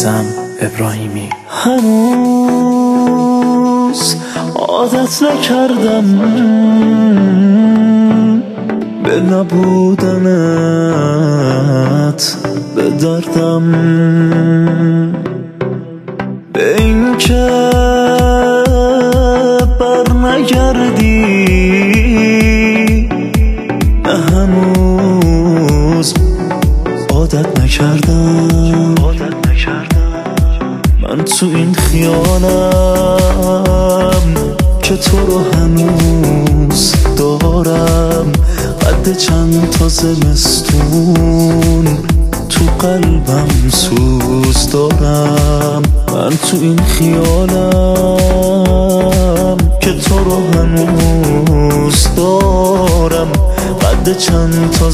عزیزم ابراهیمی. هنوز عادت نکردم به نبودنت، به دردم، به این که بر نگردی. نه هنوز عادت نکردم من تو این خیالم که تو رو هنوز دارم. قد چند تا زمستون تو قلبم سوز دارم. من تو این خیالم که تو رو هنوز دارم. قد چند تا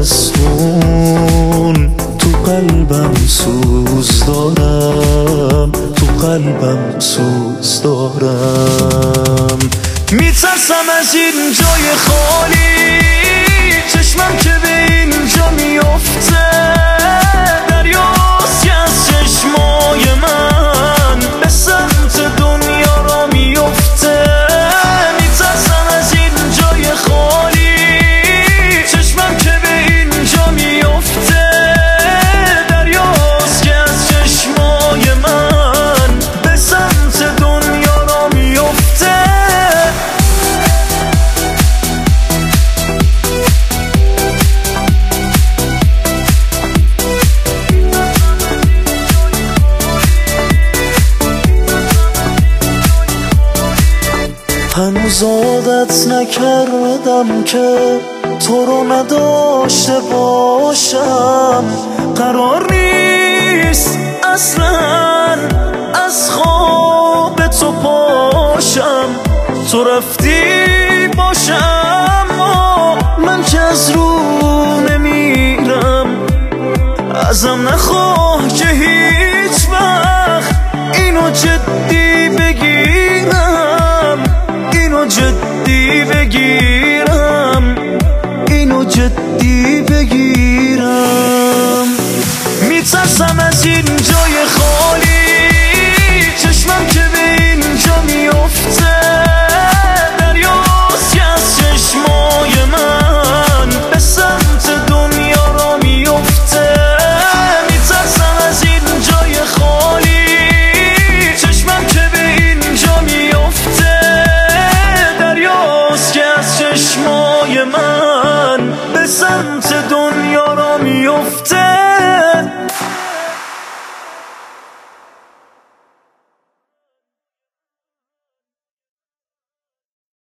زمستون تو قلبم سوز دارم. تو قلبم سوز دارم. میترسم از این جای خالی، چشمم که به اینجا میفته. دریاست که از چشمای من به سمت دنیا را میفته. میترسم از این جای خالی، چشمم که به اینجا میفته. دریاست که از چشمای من به سمت دنیا را میفته. هنوز عادت نکردم که تو رو نداشته باشم. قرار نیست اصلا از خواب تو پاشم. تو رفتی باشم و من که از رو نمیرم. ازم نخواه که هیچ وقت اینو جدی بگیرم. اینو جدی بگیرم. اینو جدی بگیرم. میترسم از این جای خالی، چشمم که به اینجا میفته. دریاست که از چشمای من به سمت دنیا را میفته. میترسم از این جای خالی، چشمم که به اینجا میفته. دریاست که از چشمای من به سمت دنیا را میفته.